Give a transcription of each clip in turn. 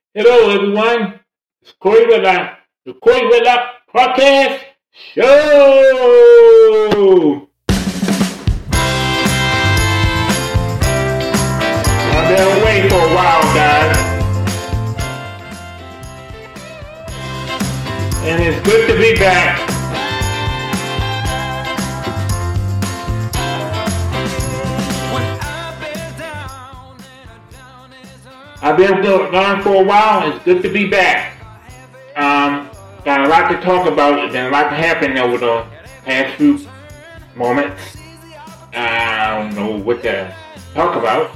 Hello, everyone. It's Corey Whitlock, the Corey Whitlock Podcast Show. I've been away for a while, guys, and it's good to be back. I've been gone for a while. It's good to be back. Got a lot to talk about. There's been a lot to happen over the past few moments. I don't know what to talk about,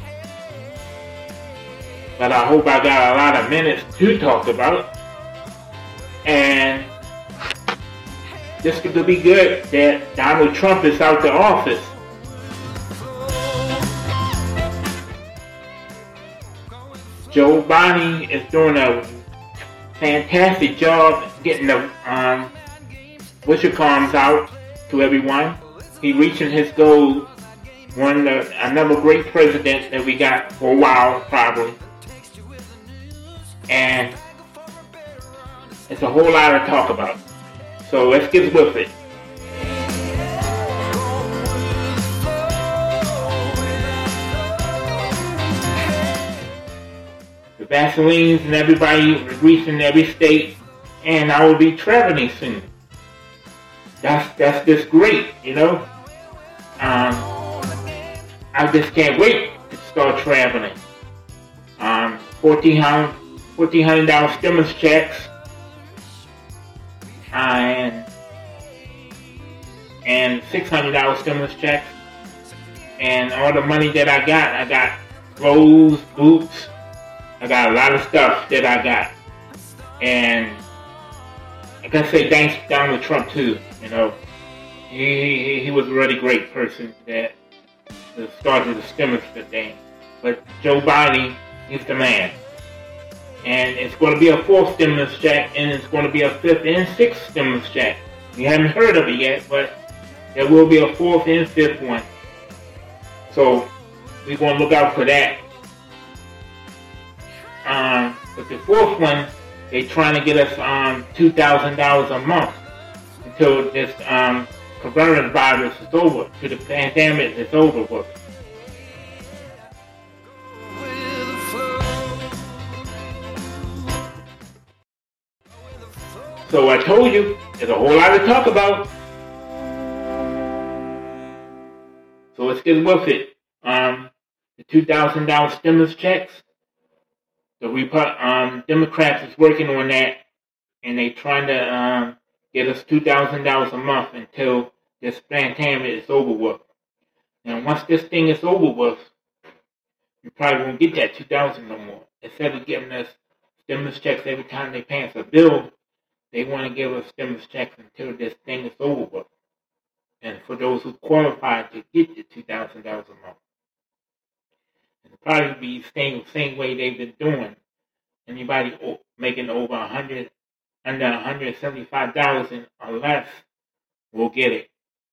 but I hope I got a lot of minutes to talk about. And this could be good that Donald Trump is out the office. Joe Biden is doing a fantastic job getting the what's-your-coms out to everyone. He's reaching his goal. Another great president that we got for a while, probably. And it's a whole lot to talk about. So let's get with it. The Vaselines and everybody reaching every state, and I will be traveling soon. That's just great, you know. I just can't wait to start traveling. $1,400 stimulus checks, and $600 stimulus checks, and all the money that I got clothes, boots. I got a lot of stuff that I got. And I gotta say thanks to Donald Trump too, you know. He was a really great person that started the stimulus thing. But Joe Biden, he's the man. And it's gonna be a fourth stimulus check, and it's gonna be a fifth and sixth stimulus check. We haven't heard of it yet, but there will be a fourth and fifth one. So we're gonna look out for that. But the fourth one, they're trying to get us $2,000 a month until this coronavirus is over, till the pandemic is over with. So I told you, there's a whole lot to talk about. So let's get with it. The $2,000 stimulus checks. The Democrats is working on that, and they trying to get us $2,000 a month until this pandemic is over with. And once this thing is over with, we probably won't get that $2,000 no more. Instead of giving us stimulus checks every time they pay us a bill, they want to give us stimulus checks until this thing is over with. And for those who qualify to get the $2,000 a month. It'll probably be the same way they've been doing. Anybody making over under $175,000 or less will get it.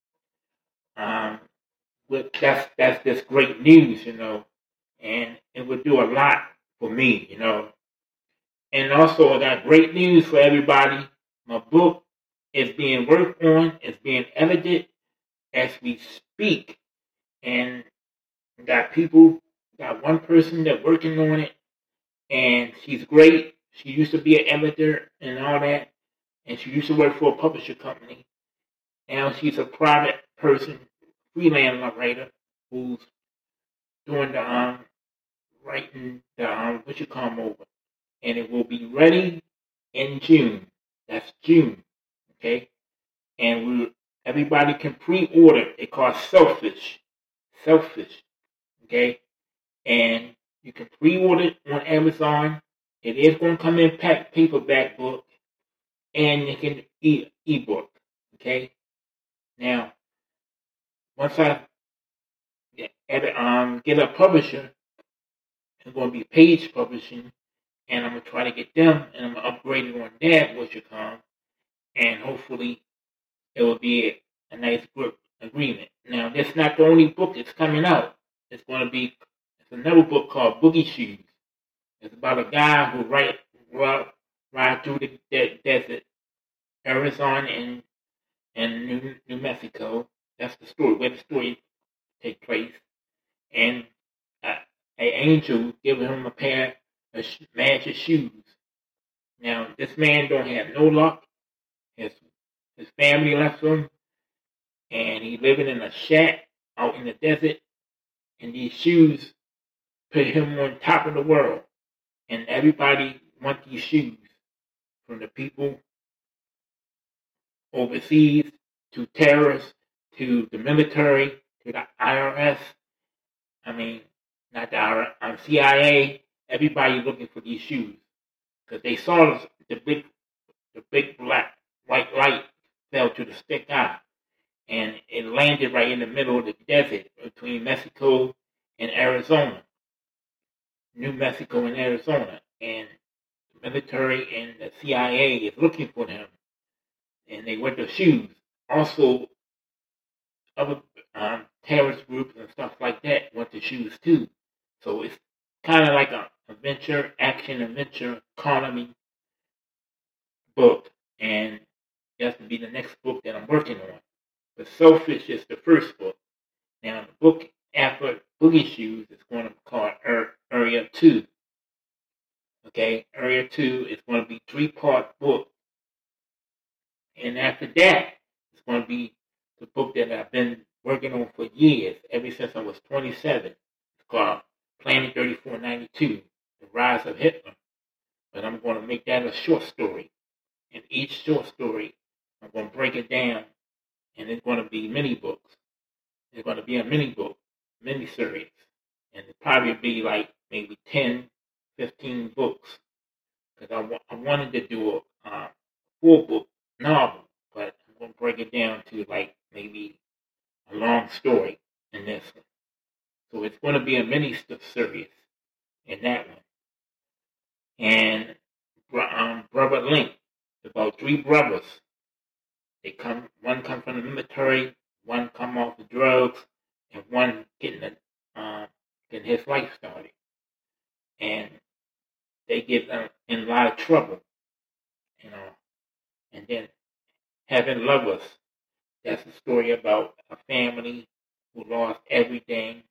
But that's just great news, you know, and it would do a lot for me, you know. And also, I got great news for everybody. My book is being worked on, it's being edited as we speak, and got one person that's working on it, and she's great. She used to be an editor and all that, and she used to work for a publisher company. Now she's a private person, freelance writer, who's doing the writing the over, and it will be ready in June. That's June, okay? And everybody can pre-order. It costs Selfish, okay? And you can pre-order it on Amazon. It is going to come in paperback book, and you can ebook. Okay. Now, once I get a publisher, it's going to be Page Publishing, and I'm going to try to get them, and I'm going to upgrade it on that, and hopefully it will be a nice group agreement. Now, that's not the only book that's coming out. It's another book called Boogie Shoes. It's about a guy who ride through the desert, Arizona and New Mexico. That's the story, where the story takes place. And an angel giving him a pair of magic shoes. Now, this man don't have no luck. His family left him, and he living in a shack out in the desert. And these shoes put him on top of the world. And everybody want these shoes, from the people overseas to terrorists to the military to the IRS. I mean, not the IRS, CIA. Everybody looking for these shoes because they saw the big black white light fell to the sky, and it landed right in the middle of the desert between Mexico and Arizona, New Mexico and Arizona, and the military and the CIA is looking for them, and they wear the shoes. Also, other terrorist groups and stuff like that want the shoes too. So it's kind of like a action adventure economy book, and that's to be the next book that I'm working on. But Selfish is the first book. Now the book after Boogie Shoes is going to be called Area 2. Okay, Area 2 is going to be 3-part book. And after that, it's going to be the book that I've been working on for years, ever since I was 27. It's called Planet 3492, The Rise of Hitler. But I'm going to make that a short story. And each short story, I'm going to break it down, and it's going to be mini books. It's going to be a mini book, mini series. And it'll probably be like maybe 10, 15 books. Because I wanted to do a 4-book novel, but I'm going to break it down to like maybe a long story in this one. So it's going to be a mini series in that one. And Brother Link, about 3 brothers. One come from the military, one come off the drugs, and one getting his life started. And they get in a lot of trouble, and then having lovers. That's a story about a family who lost everything,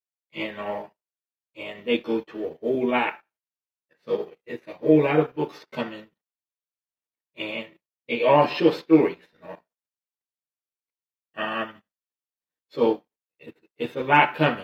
and they go to a whole lot. So it's a whole lot of books coming, and they all short stories. So it's a lot coming.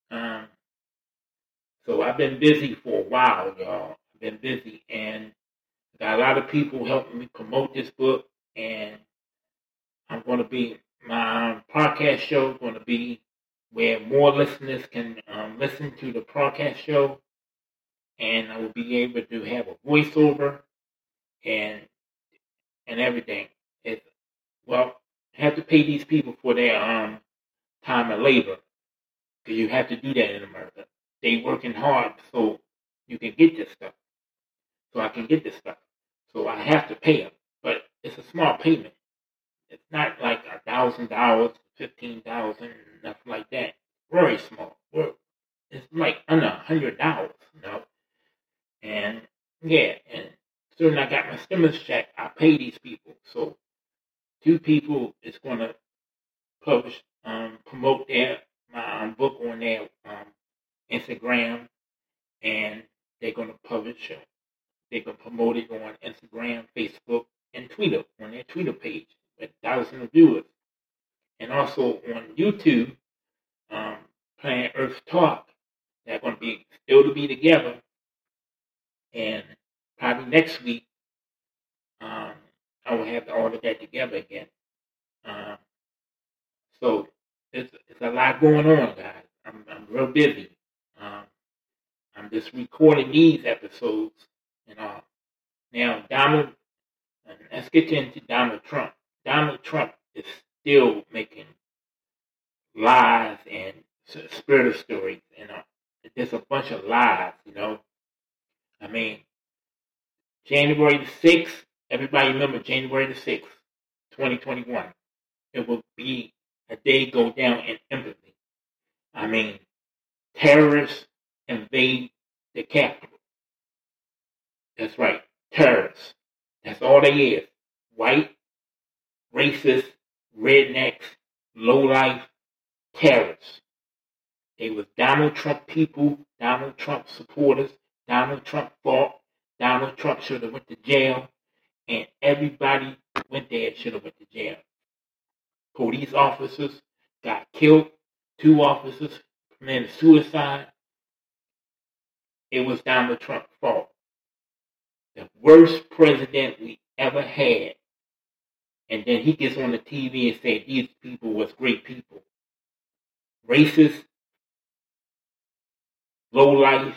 So I've been busy for a while, y'all. I've been busy, and got a lot of people helping me promote this book, and I'm going to be, my podcast show is going to be where more listeners can listen to the podcast show, and I will be able to have a voiceover and everything. I have to pay these people for their time and labor, because you have to do that in America. They working hard so you can get this stuff, so I can get this stuff. So I have to pay them, but it's a small payment. It's not like $1,000, $15,000, nothing like that. Very small. It's like under $100, And yeah, and soon I got my stimulus check. I pay these people. So 2 people is going to publish, promote my book on their Instagram, and they're going to publish it. They're going to promote it on Instagram, Facebook, and Twitter, on their Twitter page with thousands of viewers. And also on YouTube, Planet Earth Talk. They're going to be still to be together. And probably next week, I will have all of that together again. So it's a lot going on, guys. I'm real busy. I'm just recording these episodes, Now, let's get into Donald Trump. Donald Trump is still making lies and conspiracy stories, There's a bunch of lies, I mean, January the 6th, everybody remember January the 6th, 2021. It will be a day go down in infamy. I mean, terrorists invade the Capitol. That's right, terrorists. That's all they is. White, racist, rednecks, lowlife, terrorists. They was Donald Trump people, Donald Trump supporters. Donald Trump fought. Donald Trump should have went to jail, and everybody went there should have went to jail. Police officers got killed. 2 officers committed suicide. It was Donald Trump's fault. The worst president we ever had. And then he gets on the TV and said these people was great people. Racist, low life,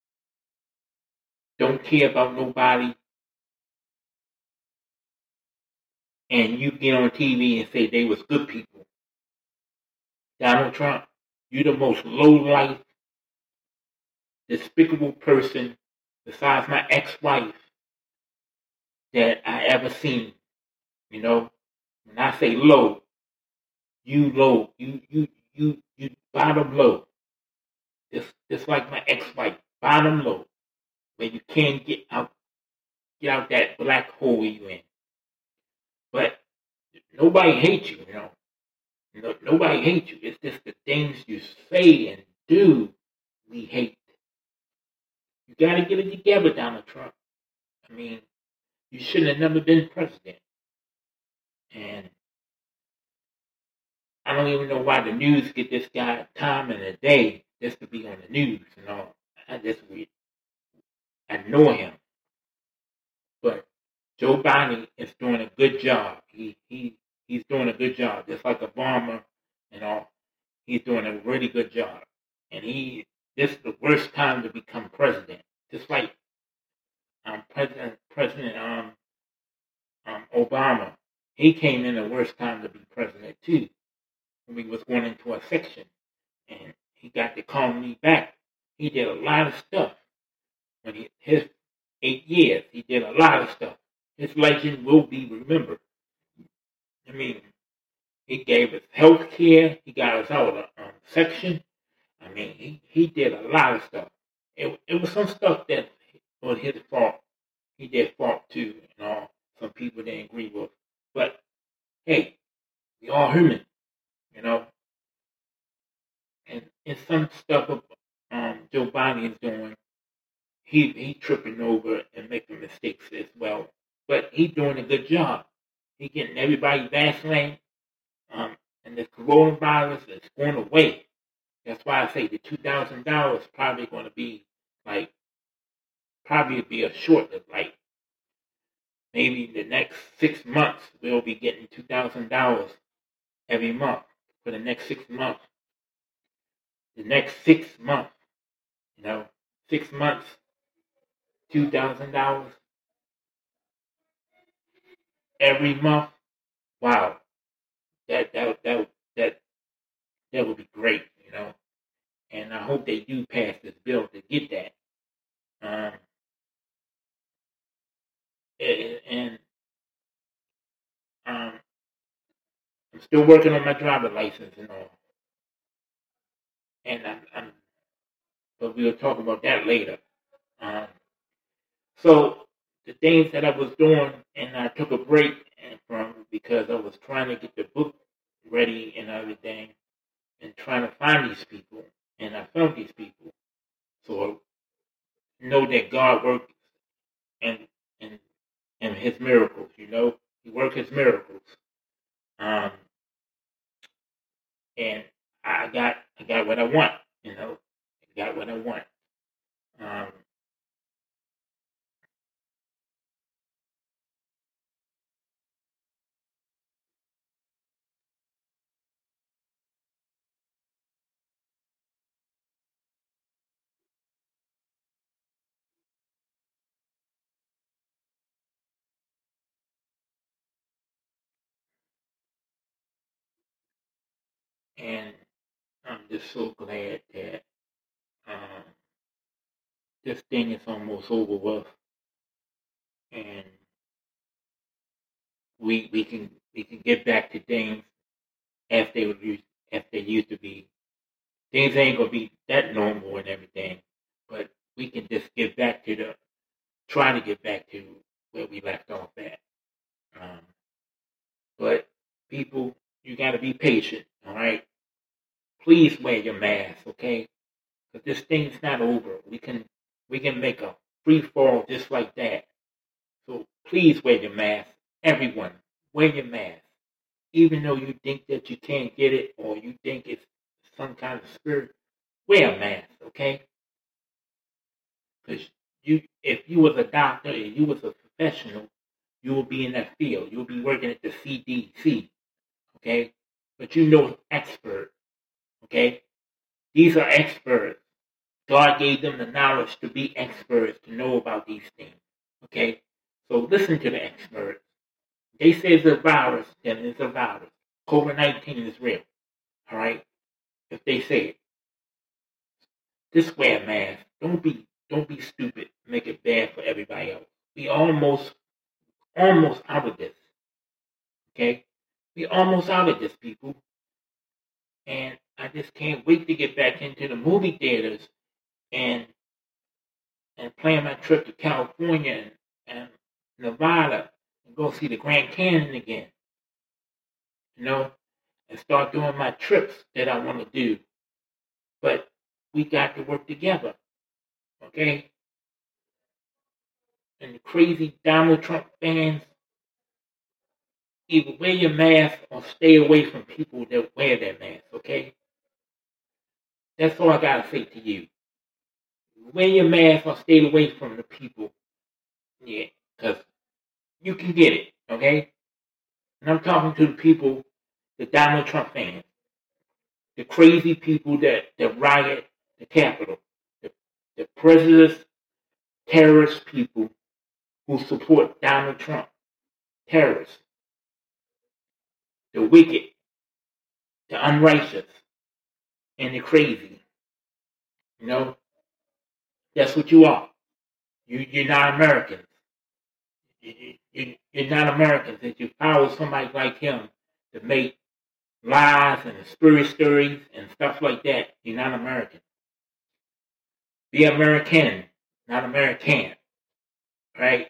don't care about nobody. And you get on TV and say they was good people. Donald Trump, you the most low life, despicable person besides my ex-wife that I ever seen. You know, when I say low, you low, you bottom low. Just like my ex-wife, bottom low, where you can't get out that black hole you in. But nobody hates you, you know. Nobody hates you. It's just the things you say and do we hate. You got to get it together, Donald Trump. I mean, you shouldn't have never been president. And I don't even know why the news get this guy time in the day just to be on the news, you know. I know him. But Joe Biden is doing a good job. He's doing a good job, just like Obama and all. He's doing a really good job. And this is the worst time to become president. Just like President Obama, he came in the worst time to be president too, when we was going into a section, and he got the economy back. He did a lot of stuff. When his 8 years, he did a lot of stuff. His legend will be remembered. I mean, he gave us health care. He got us out of the section. I mean, he did a lot of stuff. It was some stuff that was his fault. He did fault too, and all. Some people didn't agree with. But hey, we all human, you know. And some stuff Joe Biden is doing, he tripping over and making mistakes as well. But he's doing a good job. He getting everybody vaccinated, and the coronavirus is going away. That's why I say the $2,000 probably going to be probably be a short, like maybe the next 6 months we'll be getting $2,000 every month for the next 6 months. The next 6 months, you know, 6 months, $2,000 every month. Wow, that would be great, you know. And I hope they do pass this bill to get that. I'm still working on my driver license and all. And but we'll talk about that later. So the things that I was doing, and I took a break from because I was trying to get the book ready and everything, and trying to find these people, and I found these people. So know that God works and His miracles. You know, He works His miracles. And I got what I want. You know, I got what I want. And I'm just so glad that this thing is almost over with, and we can get back to things as they used to be. Things ain't gonna be that normal and everything, but we can just get back to the try to get back to where we left off at. But people, you got to be patient, all right? Please wear your mask, okay? Because this thing's not over. We can make a free fall just like that. So please wear your mask. Everyone, wear your mask. Even though you think that you can't get it or you think it's some kind of spirit, wear a mask, okay? Because if you was a doctor and you was a professional, you will be in that field. You'll be working at the CDC, okay? But you know expert, okay? These are experts. God gave them the knowledge to be experts, to know about these things, okay? So listen to the experts. They say it's a virus, then it's a virus. COVID-19 is real, all right? If they say it. Just wear a mask. Don't be stupid. Make it bad for everybody else. We almost out of this. Okay? We almost out of this, people. And I just can't wait to get back into the movie theaters and plan my trip to California and Nevada and go see the Grand Canyon again. You know? And start doing my trips that I want to do. But we got to work together. Okay? And the crazy Donald Trump fans, either wear your mask or stay away from people that wear their masks, okay? That's all I gotta say to you. Wear your mask or stay away from the people. Yeah, because you can get it, okay? And I'm talking to the people, the Donald Trump fans, the crazy people that riot the Capitol, the president's terrorist people who support Donald Trump, terrorists, the wicked, the unrighteous, and the crazy. You know, that's what you are. You're not Americans. You're not Americans. If you follow somebody like him to make lies and conspiracy stories and stuff like that, you're not American. Be American, not American. Right?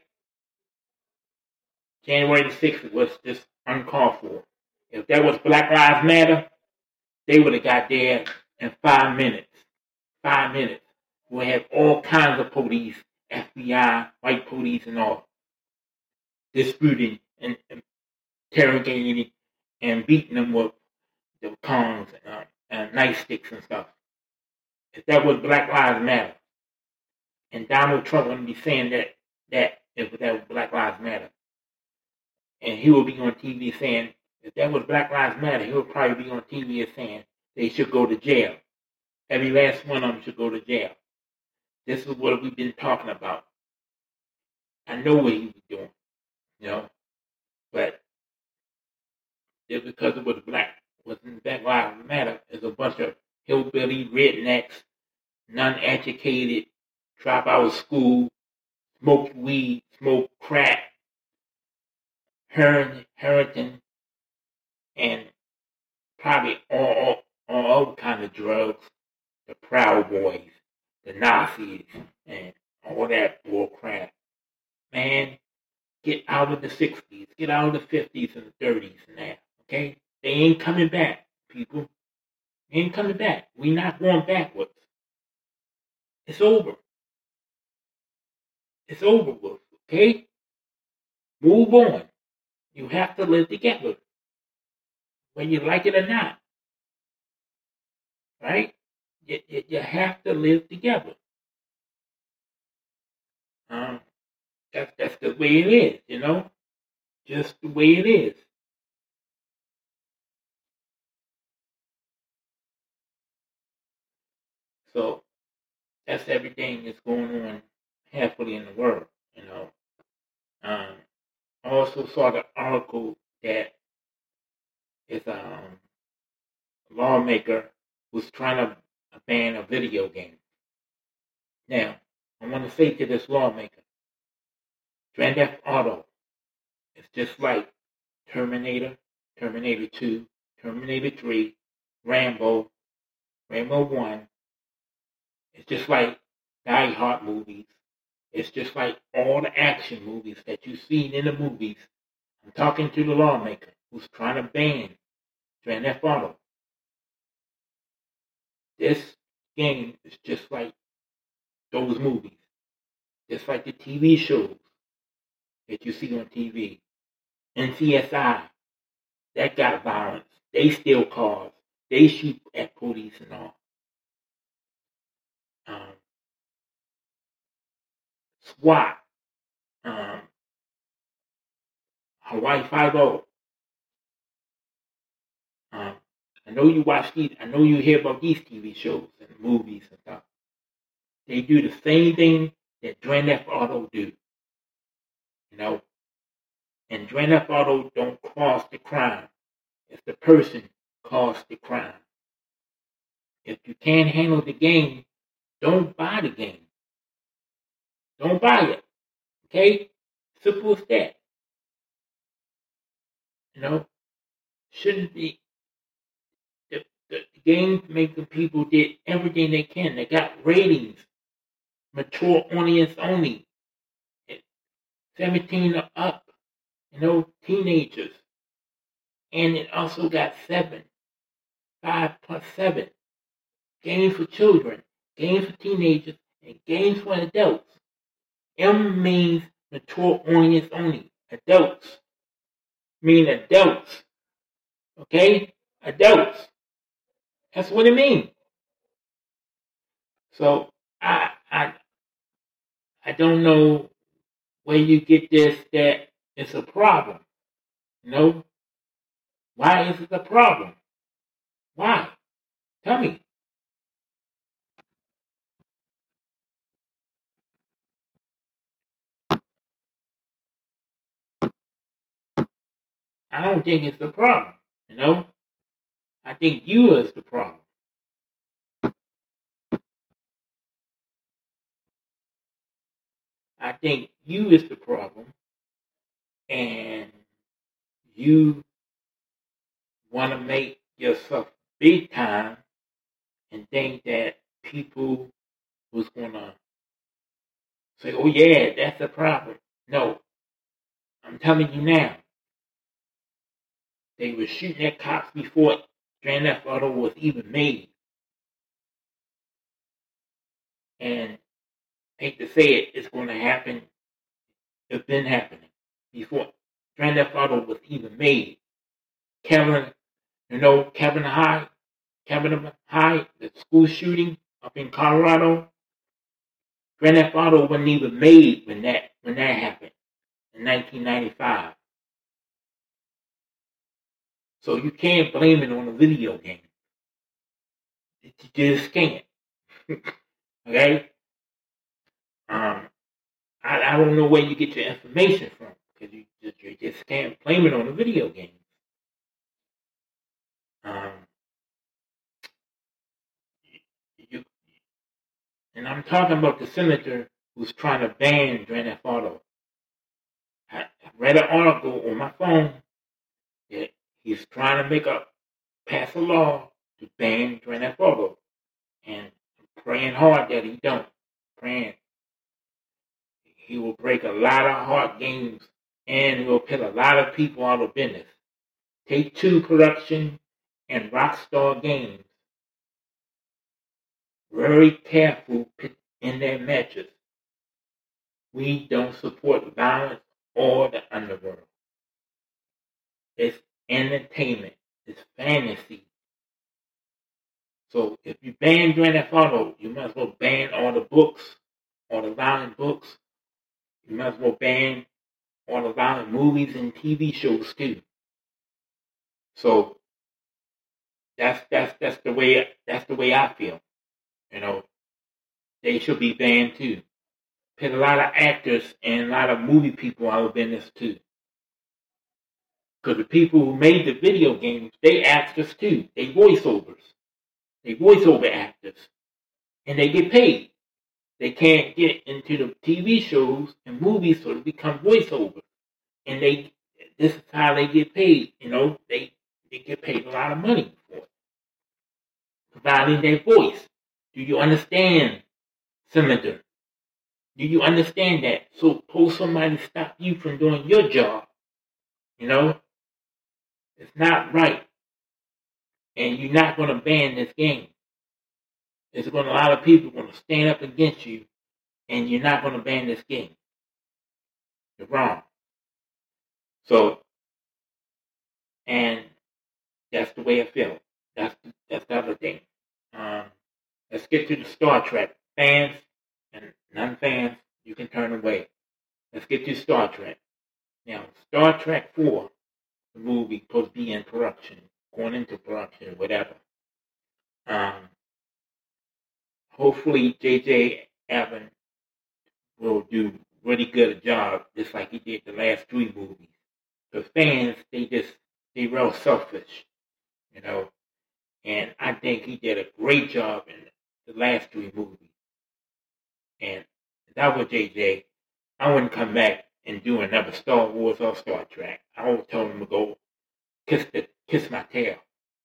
January the 6th was just uncalled for. If that was Black Lives Matter, they would have got there in 5 minutes. 5 minutes. We'll have all kinds of police, FBI, white police and all, disputing and interrogating and beating them with the tongs and nightsticks and stuff. If that was Black Lives Matter, and Donald Trump wouldn't be saying that if that was Black Lives Matter, and he will be on TV saying if that was Black Lives Matter, he would probably be on TV saying they should go to jail. Every last one of them should go to jail. This is what we've been talking about. I know what he was doing, you know, but just because it was wasn't Black Lives Matter, it's a bunch of hillbilly rednecks, non-educated, drop out of school, smoke weed, smoke crack, heroin, and probably all other kind of drugs, the Proud Boys, the Nazis, and all that bull crap. Man, get out of the 60s, get out of the 50s and the 30s now, okay? They ain't coming back, people. They ain't coming back. We not going backwards. It's over. It's over with, okay? Move on. You have to live together, whether you like it or not. Right? You have to live together. That's the way it is, you know? Just the way it is. So that's everything that's going on happily in the world, you know. I also saw the article that is a lawmaker who's trying to ban a video game. Now, I want to say to this lawmaker, Grand Theft Auto is just like Terminator, Terminator 2, Terminator 3, Rambo, Rambo 1. It's just like Die Hard movies. It's just like all the action movies that you've seen in the movies. I'm talking to the lawmaker who's trying to ban Grand Theft Auto. This game is just like those movies. Just like the TV shows that you see on TV. NCSI, that got violence. They steal cars. They shoot at police and all. SWAT, Hawaii Five-0. I know you watch these. I know you hear about these TV shows and movies and stuff. They do the same thing that Grand Theft Auto do. You know, and Grand Theft Auto don't cause the crime. It's the person caused the crime. If you can't handle the game, don't buy the game. Don't buy it. Okay? Simple as that. You know, shouldn't be. The game making people did everything they can. They got ratings. Mature audience only. 17 or up. You know, teenagers. And it also got 7. 5 plus 7. Games for children. Games for teenagers. And games for adults. M means mature audience only. Adults. Mean adults. Okay? Adults. That's what it means. So I don't know where you get this that it's a problem. You know? Why is it a problem? Why? Tell me. I don't think it's a problem. You know? I think you is the problem. I think you is the problem. And you want to make yourself big time and think that people was going to say, oh yeah, that's a problem. No. I'm telling you now. They were shooting at cops before Grand Theft Auto was even made. And I hate to say it, it's going to happen. It's been happening before Grand Theft Auto was even made. Kevin High, the school shooting up in Colorado. Grand Theft Auto wasn't even made when that happened in 1995. So you can't blame it on a video game. You just can't. Okay? I don't know where you get your information from because you just can't blame it on a video game. And I'm talking about the senator who's trying to ban Grand Theft Auto. I read an article on my phone that he's trying to pass a law to ban Grand Theft Auto. And I'm praying hard that he don't. Praying. He will break a lot of hard games and he will put a lot of people out of business. Take-Two Production and Rockstar Games. Very careful in their measures. We don't support violence or the underworld. It's entertainment. It's fantasy. So if you ban Grand Theft Auto, you might as well ban all the books, all the violent books. You might as well ban all the violent movies and TV shows too. So that's the way I feel. You know, they should be banned too. Put a lot of actors and a lot of movie people out of business too. Because the people who made the video games, they actors too. They voiceovers. They voiceover actors. And they get paid. They can't get into the TV shows and movies, so they become voiceovers. And this is how they get paid. You know, they get paid a lot of money for it. Providing their voice. Do you understand, Senator? Do you understand that? So suppose somebody stop you from doing your job. You know, it's not right. And you're not going to ban this game. There's going to a lot of people going to stand up against you, and you're not going to ban this game. You're wrong. So, and that's the way I feel. That's the other thing. Let's get to the Star Trek. Fans and non-fans, you can turn away. Let's get to Star Trek. Now, Star Trek 4, the movie, supposed to be in production, going into production, whatever. Hopefully, J.J. Abrams will do really good a job, just like he did the last 3 movies. The fans, they real selfish, you know. And I think he did a great job in the last 3 movies. And if I were JJ, I wouldn't come back and do another Star Wars or Star Trek. I would tell him to go kiss my tail.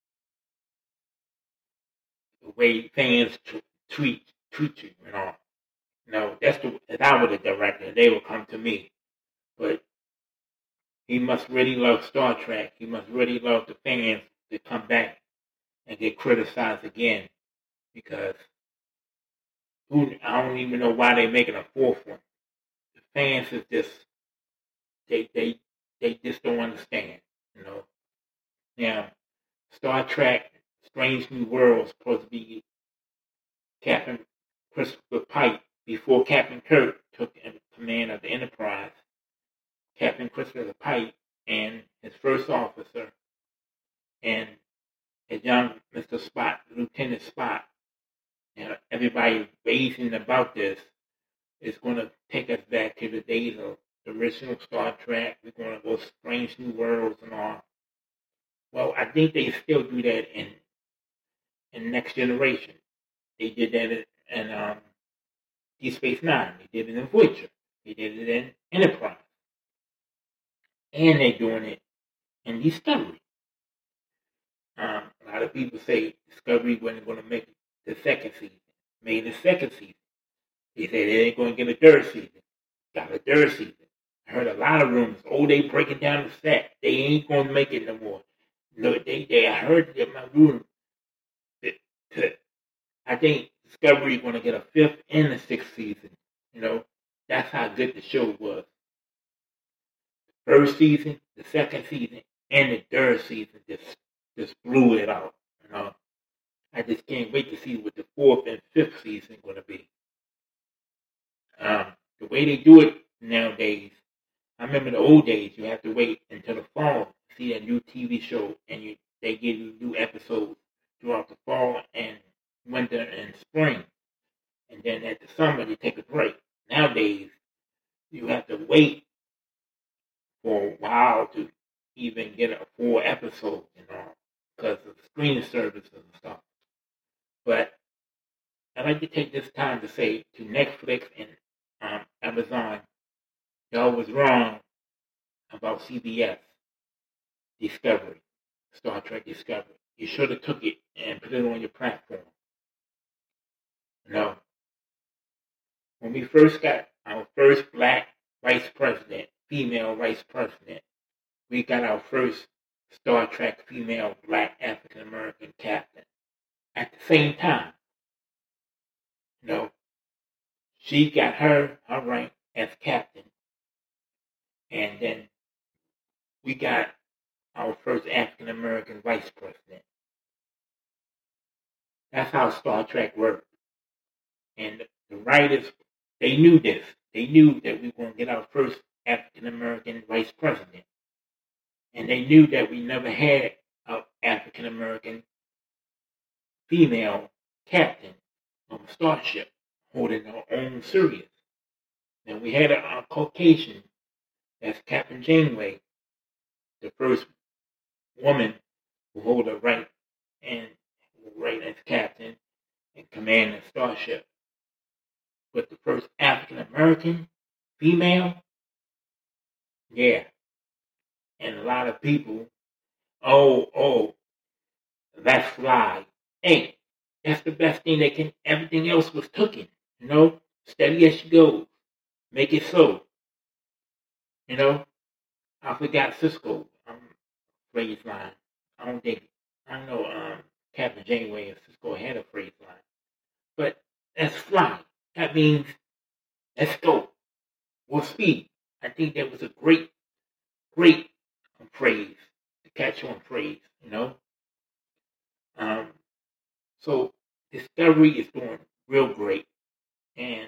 The way fans treat you, you know. No, if I were the director, they would come to me. But he must really love Star Trek. He must really love the fans to come back and get criticized again, because I don't even know why they're making a 4th one. The fans is just they just don't understand, you know. Now, Star Trek Strange New Worlds supposed to be Captain Christopher Pike before Captain Kirk took command of the Enterprise. Captain Christopher Pike and his first officer and a young Mr. Spock, Lieutenant Spock. And everybody raving about this is going to take us back to the days of the original Star Trek. We're going to go Strange New Worlds and all. Well, I think they still do that in Next Generation. They did that in Deep Space Nine. They did it in Voyager. They did it in Enterprise. And they're doing it in Discovery. A lot of people say Discovery wasn't going to make it the second season. Made the second season. They said they ain't going to get a third season. Got a third season. I heard a lot of rumors. Oh, they breaking down the set. They ain't going to make it no more. No, I heard in my room that I think Discovery is going to get a 5th and a 6th season. You know, that's how good the show was. The first season, the second season, and the third season just blew it out. You know, I just can't wait to see what the 4th and 5th season is going to be. The way they do it nowadays, I remember the old days, you have to wait until the fall to see a new TV show, and they give you new episodes throughout the fall and winter and spring. And then at the summer, they take a break. Nowadays, you have to wait for a while to even get a full episode, you know, because of streaming services and stuff. But I'd like to take this time to say to Netflix and Amazon, y'all was wrong about CBS Discovery, Star Trek Discovery. You should have took it and put it on your platform. No. When we first got our first black vice president, female vice president, we got our first Star Trek female black African American captain at the same time. You know, she got her rank as captain. And then we got our first African American vice president. That's how Star Trek worked. And the writers, they knew this. They knew that we were going to get our first African American vice president. And they knew that we never had an African American female captain on a starship holding our own Sirius. And we had a Caucasian, that's Captain Janeway, the first woman who hold a rank as captain and command a starship. But the first African American female, yeah. And a lot of people, that's fly. Hey, that's the best thing everything else was taken, you know, steady as she goes. Make it so. You know, I forgot Cisco phrase line. I don't think I know Captain Janeway and Cisco had a phrase line, but that's fly. That means let's go. Or speed. I think that was a great phrase to catch on phrase. Um, so Discovery is doing real great, and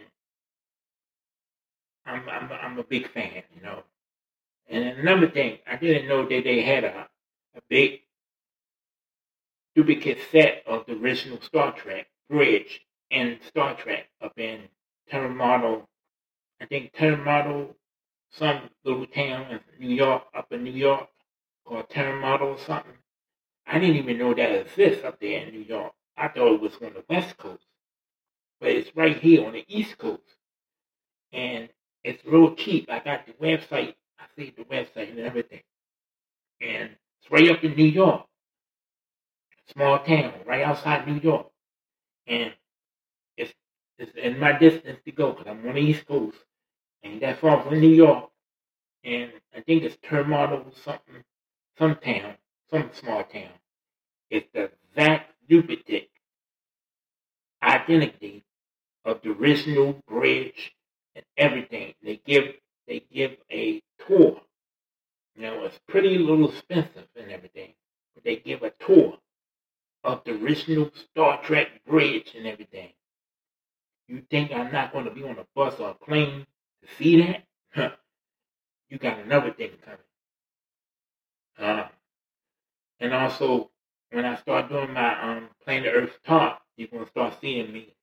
I'm a big fan. And another thing, I didn't know that they had a big duplicate set of the original Star Trek bridge and Star Trek up in Terramodel. I think Terramodel, some little town in New York, up in New York, called Terramodel or something. I didn't even know that exists up there in New York. I thought it was on the West Coast, but it's right here on the East Coast, and it's real cheap. I got the website. I see the website and everything, and it's right up in New York, small town, right outside New York, and it's in my distance to go because I'm on the East Coast, ain't that far from New York, and I think it's Terramodel something, some town, some small town. It's the exact duplicate identity of the original bridge and everything. They give a tour. It's pretty little expensive and everything, but they give a tour of the original Star Trek bridge and everything. You think I'm not going to be on a bus or a plane to see that? Huh. You got another thing coming. And also, when I start doing my Planet Earth talk, you're going to start seeing me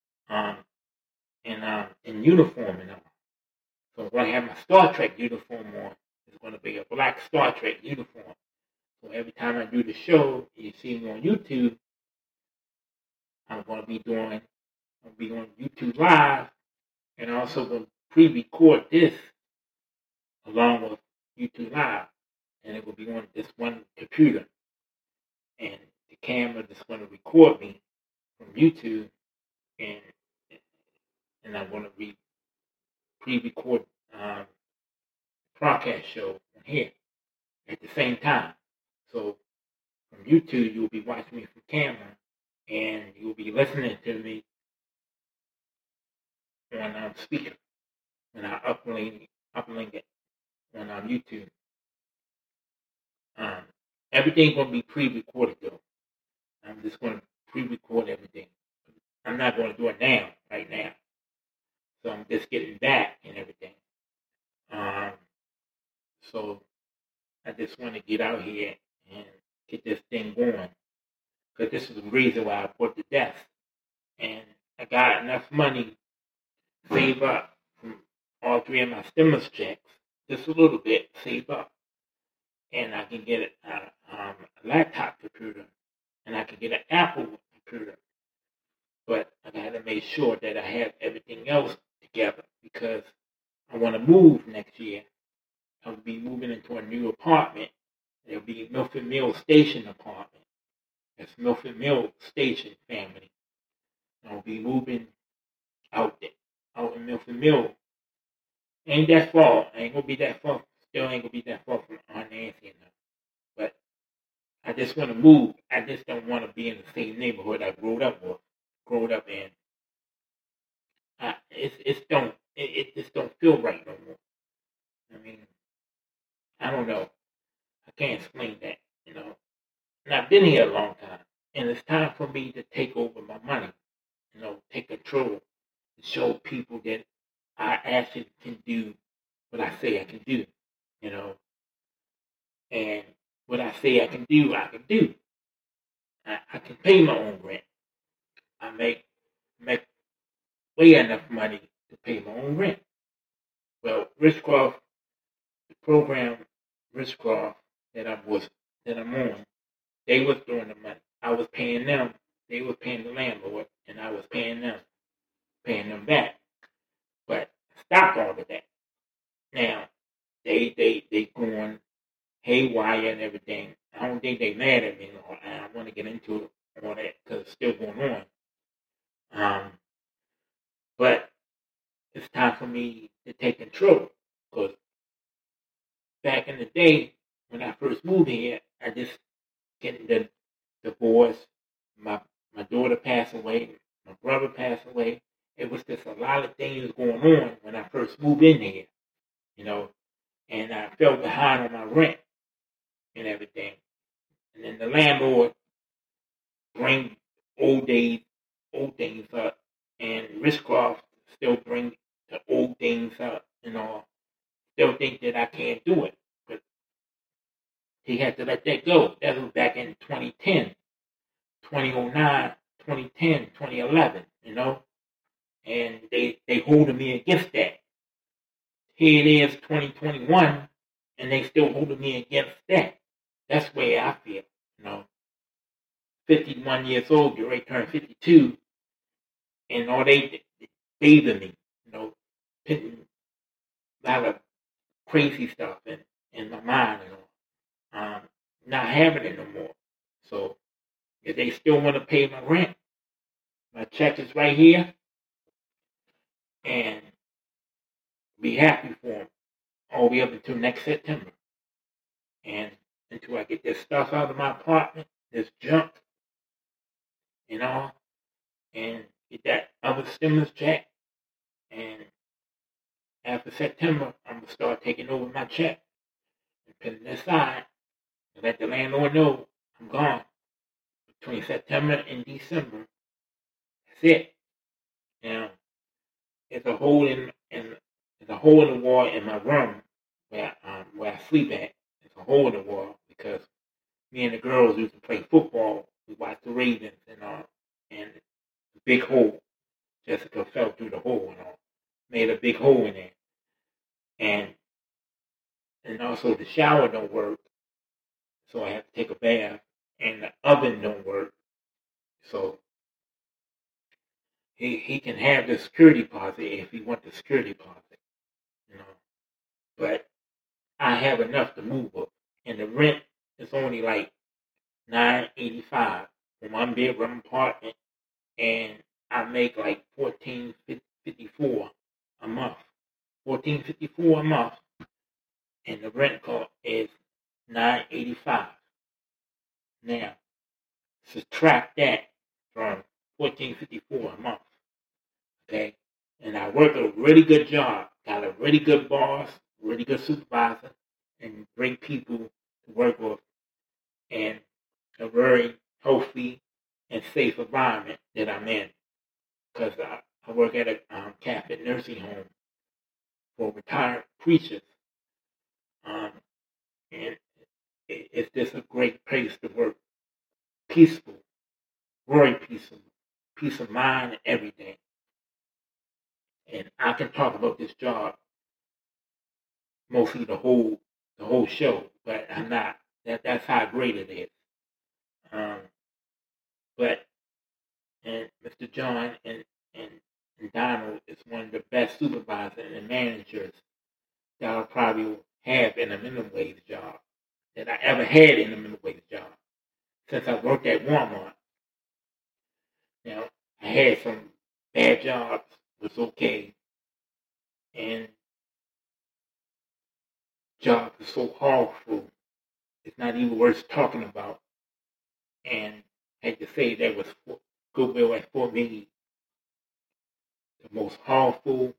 in uniform and all. So I'm going to have my Star Trek uniform on. It's going to be a black Star Trek uniform. So every time I do the show, you see me on YouTube, I'm going to be on YouTube Live, and also going to pre-record this along with YouTube Live, and it will be on this one computer, and the camera that's going to record me from YouTube, and I'm going to pre-record broadcast show on here at the same time. So from YouTube, you'll be watching me from camera, and you'll be listening to me on speaker when I uplink it on YouTube. Everything's going to be pre-recorded though. I'm just going to pre-record everything. I'm not going to do it now, right now. So I'm just getting back and everything. So I just want to get out here and get this thing going. Because this is the reason why I bought the desk. And I got enough money to save up from all three of my stimulus checks. Just a little bit, save up. And I can get a laptop computer. And I can get an Apple computer. But I got to make sure that I have everything else together. Because I want to move next year. I'll be moving into a new apartment. It'll be Milford Mill Station apartment. That's Milford Mill Station family. I'll be moving out in Milford Mill. Ain't that far. Ain't gonna be that far. Still ain't gonna be that far from Aunt Nancy enough. But I just want to move. I just don't want to be in the same neighborhood I grew up in. It just don't feel right no more. I mean, I don't know. I can't explain that. And I've been here a long time, and it's time for me to take over my money. Take control, and show people that I actually can do what I say I can do. And what I say I can do, I can do. I can pay my own rent. I make way enough money to pay my own rent. Well, Richcroft, the program Richcroft that I'm on, they was doing the money. I was paying them. They were paying the landlord, and I was paying them back. But stop all of that. Now they going haywire and everything. I don't think they mad at me. I don't want to get into all that because it's still going on. But it's time for me to take control. Because back in the day, when I first moved here, I just getting the divorce. My daughter passed away. My brother passed away. It was just a lot of things going on when I first moved in here, you know, and I fell behind on my rent and everything. And then the landlord bring old things up, and Rishcroft still bring the old things up, still think that I can't do it. But he had to let that go. That was back in 2010, 2009, 2010, 2011, and they holding me against that. Here it is, 2021, and they still holding me against that. That's the way I feel, 51 years old, get ready to turn 52, and all they bathing me, putting a lot of crazy stuff in my mind, not having it no more. So if they still want to pay my rent, my check is right here, and be happy for them all the way up until next September. And until I get this stuff out of my apartment, this junk, and get that other stimulus check. And after September, I'm going to start taking over my check and putting it aside and let the landlord know I'm gone. Between September and December, that's it. Now, there's a hole in the wall in my room where I sleep at. There's a hole in the wall because me and the girls used to play football. We watched the Ravens and a big hole. Jessica fell through the hole and made a big hole in there. And also the shower don't work, so I have to take a bath. And the oven don't work, so he can have the security deposit if he wants the security deposit, But I have enough to move up, and the rent is only like $9.85 for one bedroom apartment, and I make like $14.54 a month. $14.54 a month, and the rent cost is $9.85. Now, subtract that from $14.54 a month, okay? And I work a really good job, got a really good boss, really good supervisor, and great people to work with, and a very healthy and safe environment that I'm in. Because I work at a Catholic nursing home for retired preachers, and it's just a great place to work. Peaceful, very peaceful, peace of mind and everything. And I can talk about this job mostly the whole show, but I'm not. That's how great it is. But and Mr. John and Donald is one of the best supervisors and managers that I'll probably have in a minimum wage job that I ever had in a minimum wage job since I worked at Walmart. Now I had some bad jobs, was okay, and job is so horrible. It's not even worth talking about. And I had to say that was Goodwill at Fort Meade, the most horrible,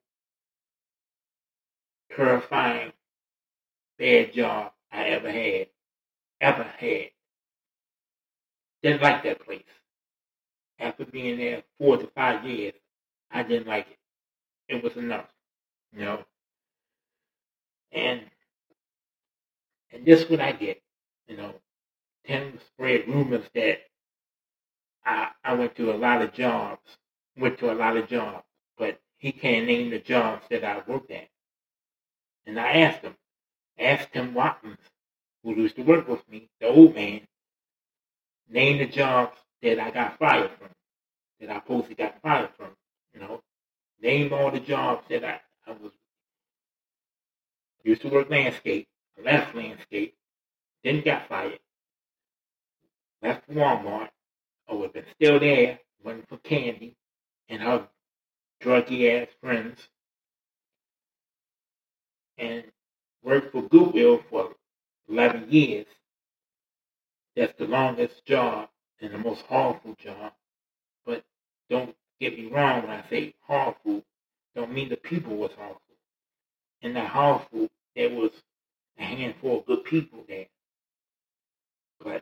terrifying, bad job I ever had. Didn't like that place. After being there 4 to 5 years, I didn't like it. It was enough, And this is what I get, Tim spread rumors that I went to a lot of jobs, but he can't name the jobs that I worked at. And I asked Tim Watkins, who used to work with me, the old man, name the jobs that I got fired from, that I supposedly got fired from, Name all the jobs that I was used to work landscape, left landscape, then got fired, left Walmart, or had been still there, waiting for Candy and her druggy ass friends. and worked for Goodwill for 11 years. That's the longest job and the most harmful job. But don't get me wrong when I say harmful, don't mean the people was harmful. In that harmful, there was a handful of good people there. But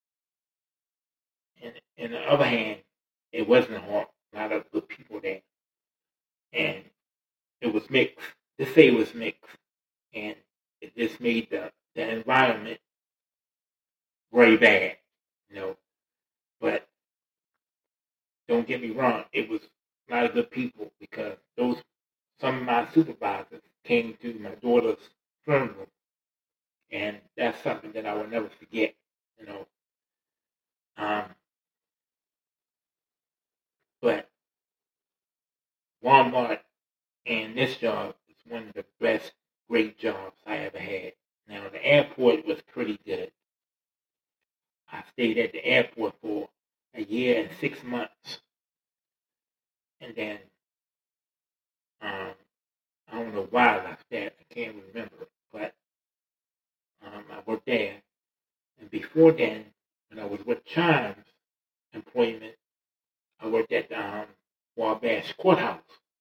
in the other hand, it wasn't a lot of good people there. And it was mixed. To say it was mixed. And it just made the environment very bad, But don't get me wrong, it was a lot of good people because some of my supervisors came to my daughter's funeral, and that's something that I will never forget, But Walmart and this job is one of the best, great jobs I ever had. Now the airport was pretty good. I stayed at the airport for a year and 6 months. And then, I don't know why I left that. I can't remember. But I worked there. And before then, when I was with Chimes Employment, I worked at the Wabash Courthouse.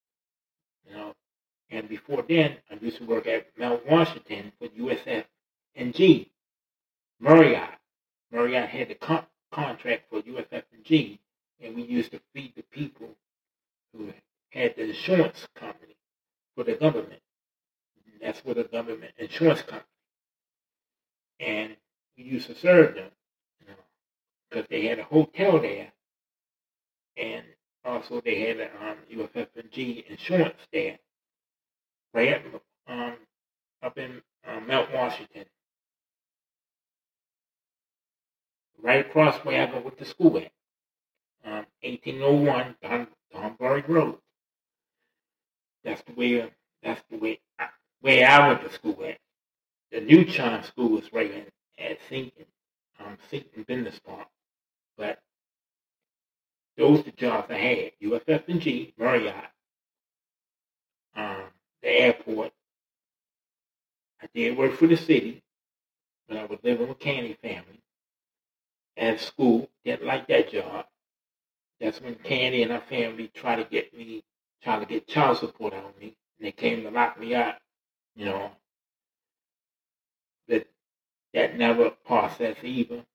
And before then, I used to work at Mount Washington for USF&G. Marriott. Marriott had the contract for USF&G, and we used to feed the people who had the insurance company for the government. And that's what a government insurance company. And we used to serve them, because they had a hotel there, and also they had a USF&G insurance there, right up in Mount Washington, right across where I went to school at, 1801 Thornbury Road. That's the way where I went to school at. The new Chimes School was right at Seton Business Park. But those are the jobs I had: USF&G, Marriott, the airport. I did work for the city, but I was living with Candy family. At school, didn't like that job. That's when Candy and her family tried to get child support on me, and they came to lock me up. That never processed either.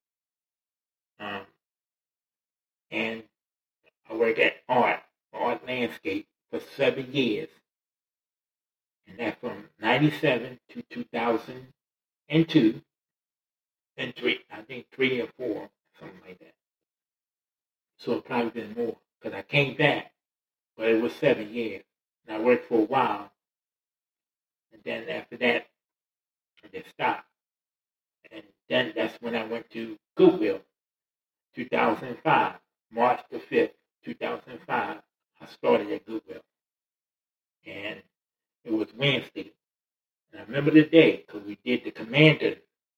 And I worked at Art Landscape for 7 years. And that's from 97 to 2002. And 3 or 4, something like that. So it probably been more, because I came back, but it was 7 years. And I worked for a while. And then after that, I just stopped. And then that's when I went to Goodwill, 2005, March the 5th, 2005. I started at Goodwill. And it was Wednesday. And I remember the day because we did the Commander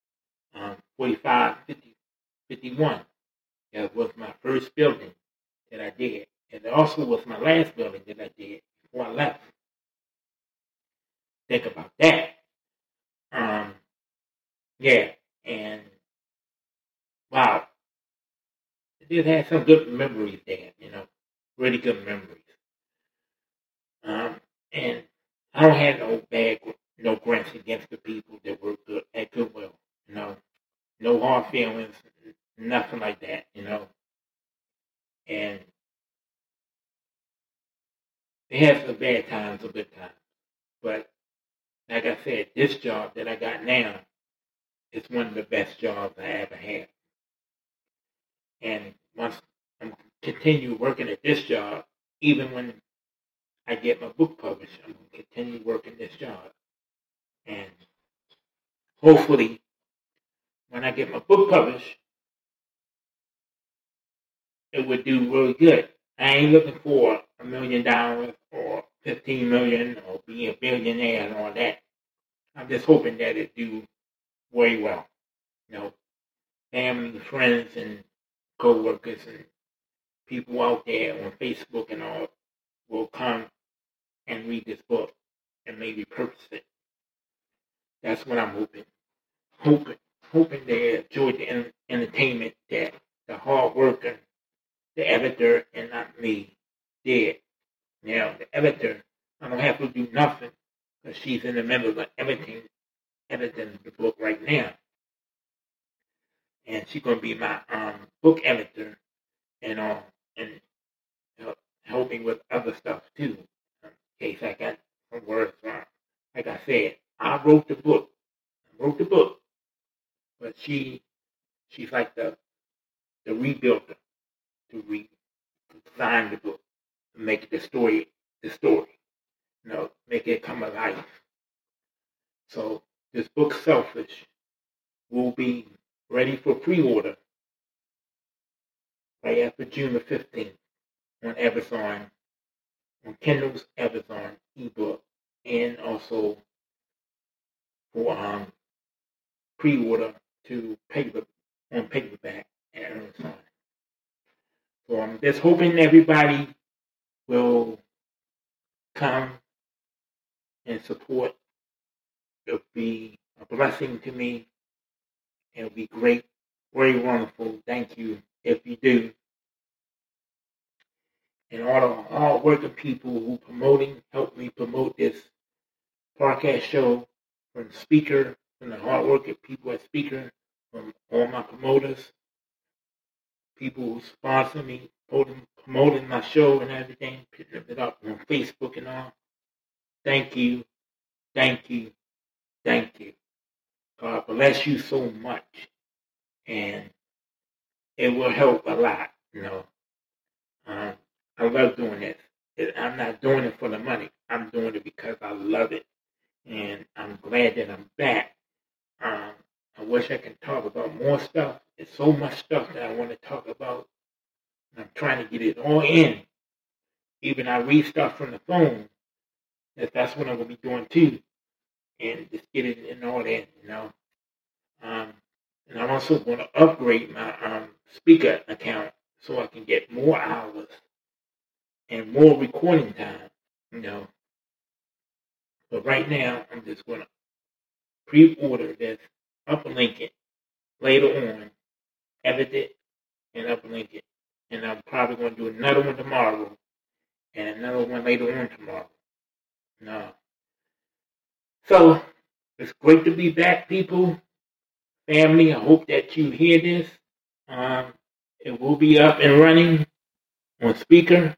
4551. That was my first building that I did. And it also was my last building that I did before I left. Think about that. Yeah, and wow. I did have some good memories there, really good memories. And I don't have no grants against the people that work good at Goodwill, no hard feelings, nothing like that, And they had some bad times, some good times. But like I said, this job that I got now is one of the best jobs I ever had. And once I'm continue working at this job, even when I get my book published, I'm going to continue working this job. And hopefully, when I get my book published, it would do really good. I ain't looking for $1 million or 15 million or be a billionaire and all that. I'm just hoping that it do very well. Family, friends, and co-workers and people out there on Facebook and all will come and read this book and maybe purchase it. That's what I'm hoping they enjoy the entertainment that the hard worker, the editor, and not me did. Now, the editor, I don't have to do nothing because she's in the middle of everything, editing the book right now. And she's going to be my book editor and help me with other stuff too, in case I got some words wrong. Like I said, I wrote the book, but she's like the rebuilder to redesign the book, to make the story, make it come alive. So this book, Selfish, will be ready for pre-order right after June the 15th on Amazon, on Kindle's Amazon ebook, and also for pre-order to paperback at Amazon. So I'm just hoping everybody will come and support. It'll be a blessing to me. It'll be great, very wonderful. Thank you if you do. And all the hard-working people who help me promote this podcast show, from the hard-working people at Speaker, from all my promoters, people who sponsor me, promoting my show and everything, putting it up on Facebook and all. Thank you. God bless you so much. And it will help a lot, I love doing this. I'm not doing it for the money. I'm doing it because I love it. And I'm glad that I'm back. I wish I could talk about more stuff. There's so much stuff that I want to talk about. I'm trying to get it all in. Even I read stuff from the phone. That's what I'm going to be doing too. And just get it in all in, And I'm also going to upgrade my speaker account so I can get more hours and more recording time, But right now, I'm just going to pre-order this, uplink it later on, edit it, and uplink it. And I'm probably going to do another one tomorrow and another one later on tomorrow. So, it's great to be back, people. Family, I hope that you hear this. It will be up and running on Speaker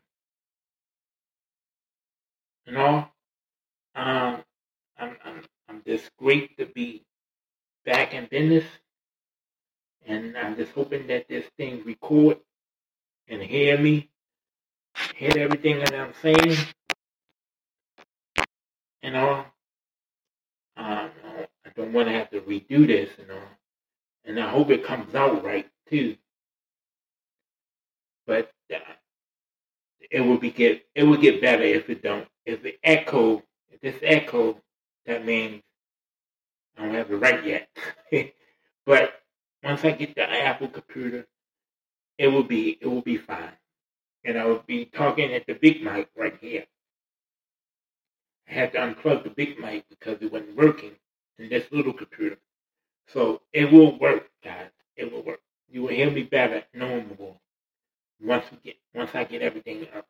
and all. I'm just great to be back in business, and I'm just hoping that this thing record and hear everything that I'm saying and all. I don't want to have to redo this and all, and I hope it comes out right too. But it will get better if it don't. If this echo, that means I don't have it right yet. But once I get the Apple computer, it will be fine. And I will be talking at the big mic right here. I had to unplug the big mic because it wasn't working in this little computer. So it will work, guys. It will work. You will hear me better, normal, once I get everything up.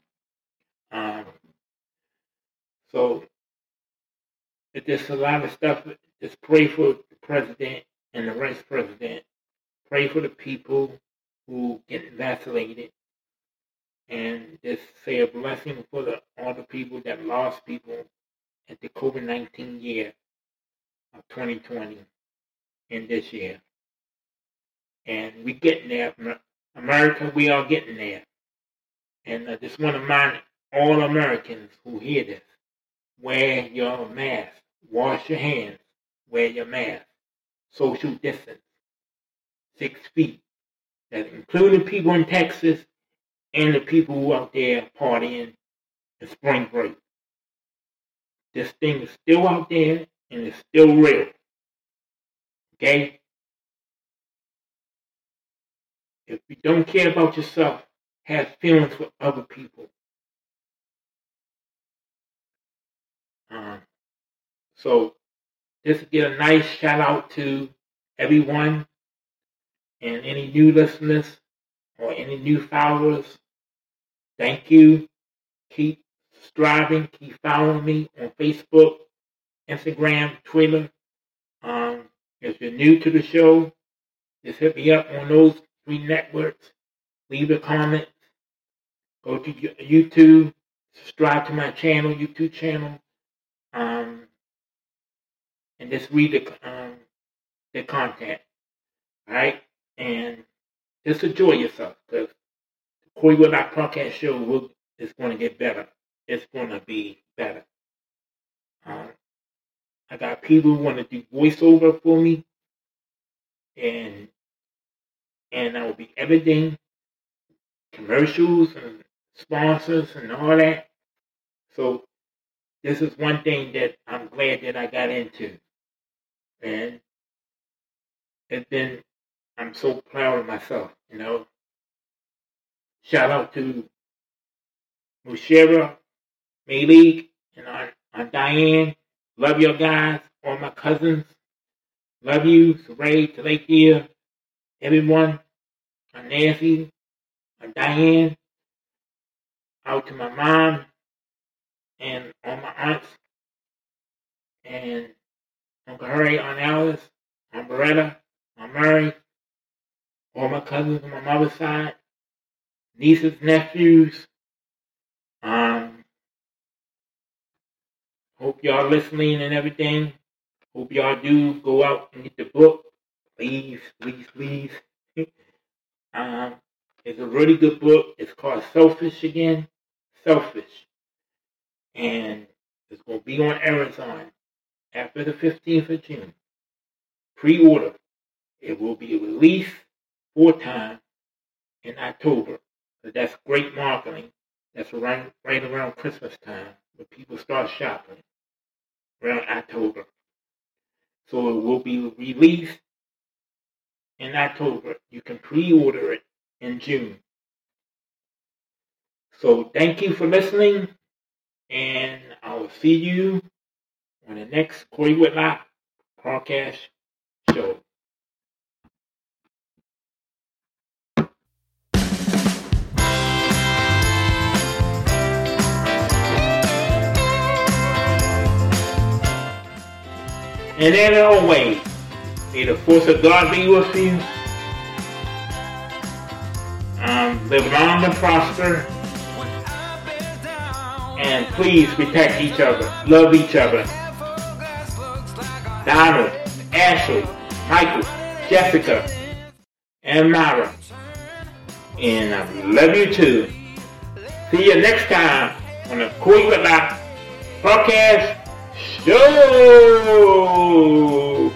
So there's a lot of stuff. Just pray for the president and the vice president. Pray for the people who get vaccinated. And just say a blessing for all the people that lost people at the COVID-19 year of 2020 and this year. And we getting there. America, we are getting there. And I just want to remind all Americans who hear this, wear your mask. Wash your hands. Wear your mask. Social distance. 6 feet. That's including people in Texas and the people who out there partying in spring break. This thing is still out there and it's still real. Okay? If you don't care about yourself, have feelings for other people. So just to get a nice shout out to everyone and any new listeners or any new followers. Thank you. Keep striving. Keep following me on Facebook, Instagram, Twitter. If you're new to the show, just hit me up on those 3 networks. Leave a comment. Go to YouTube. Subscribe to my channel, YouTube channel. And just read the content. Alright? And just enjoy yourself. Because the Corey Whitlock Podcast Show is going to get better. It's going to be better. I got people who want to do voiceover for me. And I will be editing commercials and sponsors and all that. So this is one thing that I'm glad that I got into. And I'm so proud of myself, Shout out to Mushera, Mayleague, and Aunt Diane. Love your guys, all my cousins. Love you, Saray, Talakia, everyone. Aunt Nancy, Aunt Diane. Out to my mom and all my aunts. And Uncle Harry, Aunt Alice, Aunt Beretta, Aunt Mary. All my cousins on my mother's side. Nieces, nephews. Hope y'all listening and everything. Hope y'all do go out and get the book. Please, please, please. It's a really good book. It's called Selfish again. Selfish. And it's going to be on Amazon after the 15th of June. Pre-order. It will be released full-time in October. So that's great marketing. That's right around Christmas time when people start shopping. Around October. So it will be released in October. You can pre-order it in June. So thank you for listening. And I will see you on the next Corey Whitlock Podcast Show. And in always, may the force of God be with you. Live long and prosper. And please protect each other. Love each other. Donald, Ashley, Michael, Jessica, and Mara. And I love you too. See you next time on the Corey Whitlock Podcast Show.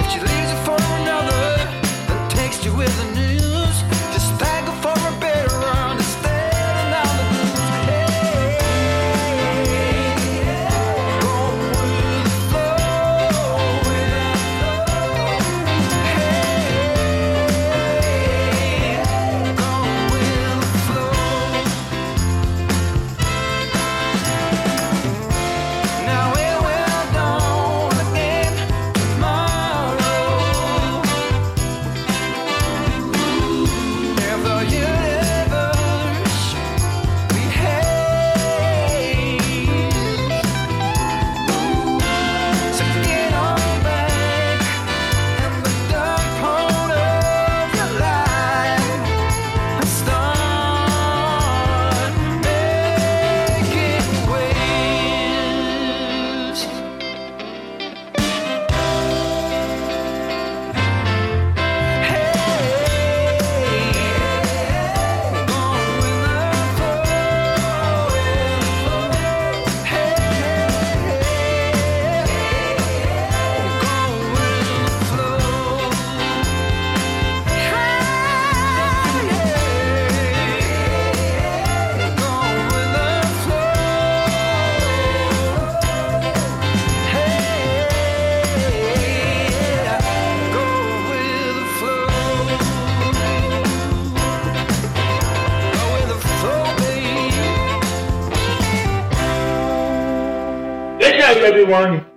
With the news, just thank her for a better night, everyone.